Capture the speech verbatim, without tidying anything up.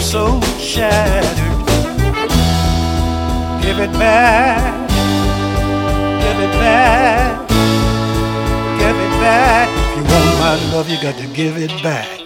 so shattered. Give it back, give it back, give it back. If you want my love, you got to give it back.